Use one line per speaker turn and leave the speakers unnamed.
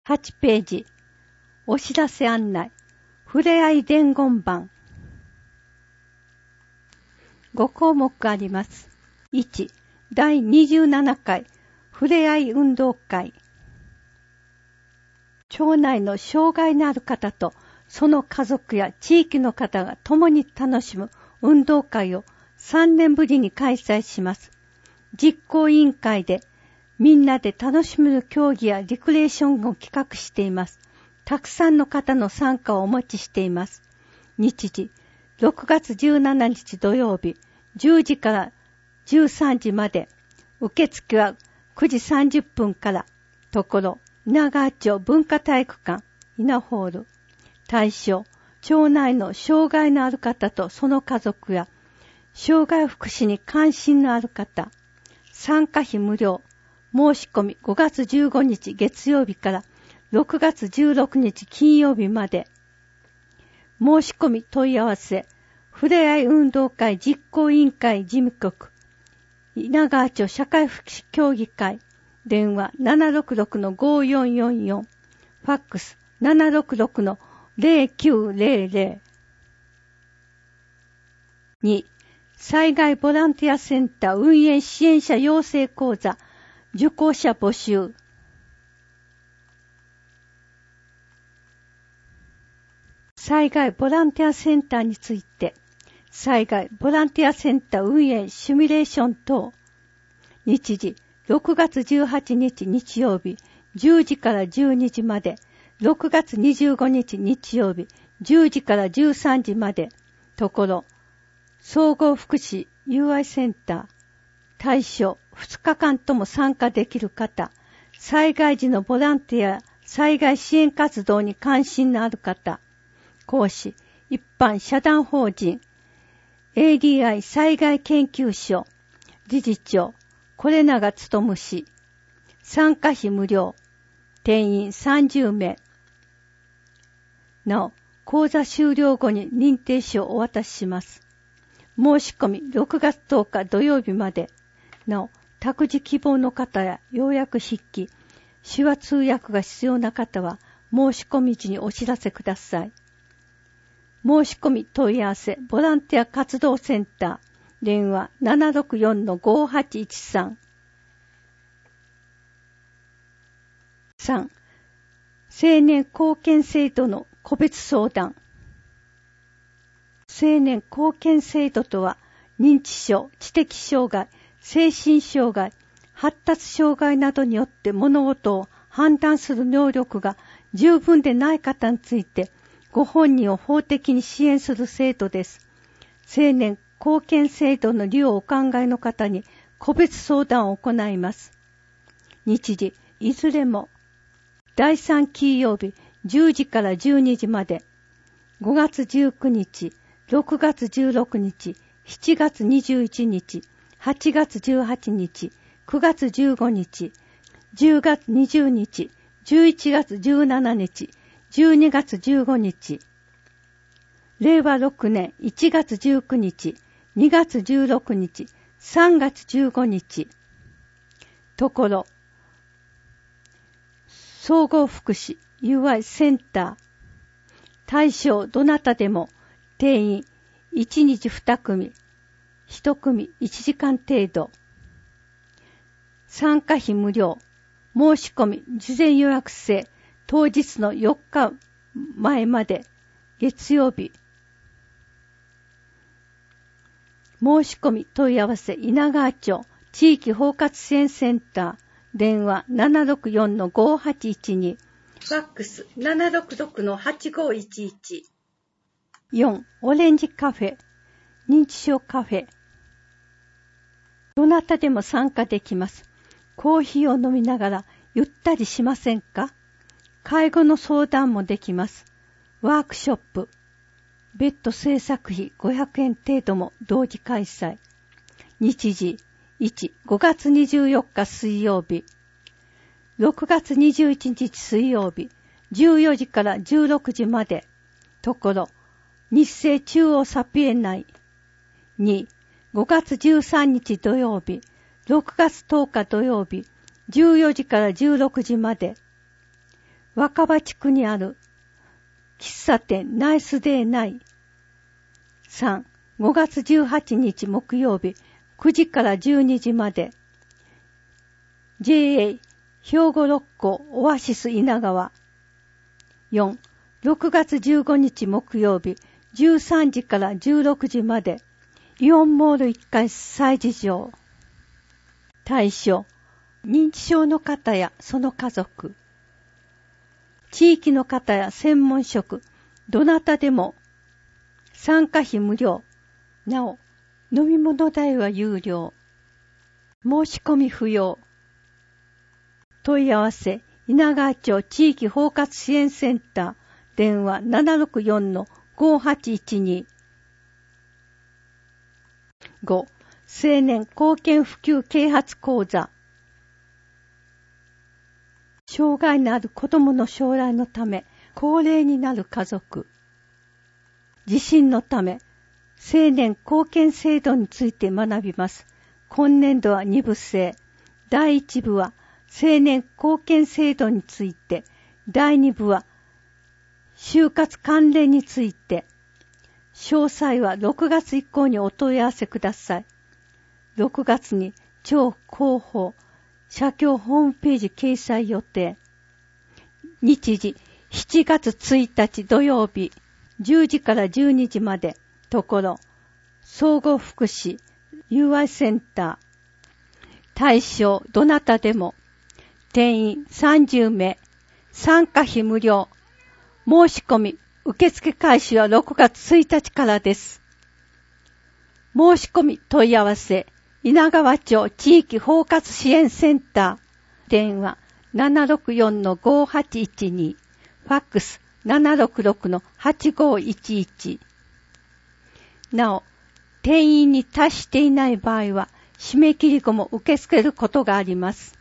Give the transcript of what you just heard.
8ページ。お知らせ案内。ふれあい伝言板。5項目あります。1、第27回ふれあい運動会。町内の障害のある方とその家族や地域の方が共に楽しむ運動会を3年ぶりに開催します。実行委員会でみんなで楽しめる競技やリクレーションを企画しています。たくさんの方の参加をお待ちしています。日時、6月17日土曜日、10時から13時まで。受付は9時30分から。ところ、稲川町文化体育館、稲ホール。対象、町内の障害のある方とその家族や、障害福祉に関心のある方。参加費無料。申し込み5月15日月曜日から6月16日金曜日まで。申し込み問い合わせ、ふれあい運動会実行委員会事務局、稲川町社会福祉協議会、電話 766-5444、ファックス 766-0900。2、災害ボランティアセンター運営支援者養成講座、受講者募集。災害ボランティアセンターについて、災害ボランティアセンター運営シミュレーション等。日時、6月18日日曜日、10時から12時まで。6月25日日曜日、10時から13時まで。ところ、総合福祉友愛センター。対象、2日間とも参加できる方。災害時のボランティア、災害支援活動に関心のある方。講師、一般社団法人、ADI 災害研究所、理事長、是永努氏。参加費無料。定員30名。なお、講座終了後に認定書をお渡しします。申し込み6月10日土曜日まで。なお、託児希望の方や要約筆記、手話通訳が必要な方は申し込み時にお知らせください。申し込み問い合わせ、ボランティア活動センター、電話 764-5813。3、青年貢献制度の個別相談。青年貢献制度とは、認知症、知的障害、精神障害、発達障害などによって物事を判断する能力が十分でない方について、ご本人を法的に支援する制度です。青年貢献制度の利用をお考えの方に個別相談を行います。日時、いずれも第3金曜日10時から12時まで。5月19日、6月16日、7月21日、8月18日、9月15日、10月20日、11月17日、12月15日。令和6年1月19日、2月16日、3月15日。ところ、総合福祉友愛センター。対象どなたでも、定員1日2組、1組1時間程度。参加費無料。申し込み事前予約制。当日の4日前まで。月曜日。申し込み問い合わせ稲川町地域包括支援センター。電話 764-5812。ファックス 766-8511。4. オレンジカフェ。認知症カフェ。どなたでも参加できます。コーヒーを飲みながらゆったりしませんか？介護の相談もできます。ワークショップ。別途制作費500円程度も同時開催。日時1、5月24日水曜日。6月21日水曜日。14時から16時まで。ところ、日生中央サピエ内。2、5月13日土曜日。6月10日土曜日。14時から16時まで。 若葉地区にある喫茶店ナイスデーナイ。3、5月18日木曜日9時から12時まで。JA 兵庫六甲オアシス稲川。4、6月15日木曜日13時から16時まで。イオンモール1階催事場。対象、認知症の方やその家族。地域の方や専門職、どなたでも。参加費無料。なお、飲み物代は有料。申し込み不要。問い合わせ、稲川町地域包括支援センター、電話 764-5812。5、青年貢献普及啓発講座。障害のある子どもの将来のため、高齢になる家族。地震のため、青年貢献制度について学びます。今年度は2部制。第1部は青年貢献制度について、第2部は就活関連について。詳細は6月以降にお問い合わせください。6月に超広報、社協ホームページ掲載予定。日時、7月1日土曜日、10時から12時まで。ところ、総合福祉、UI センター。対象、どなたでも。定員30名。参加費無料。申し込み、受付開始は6月1日からです。申し込み問い合わせ、稲川町地域包括支援センター。電話 764-5812。ファックス 766-8511。なお、定員に達していない場合は、締め切り後も受け付けることがあります。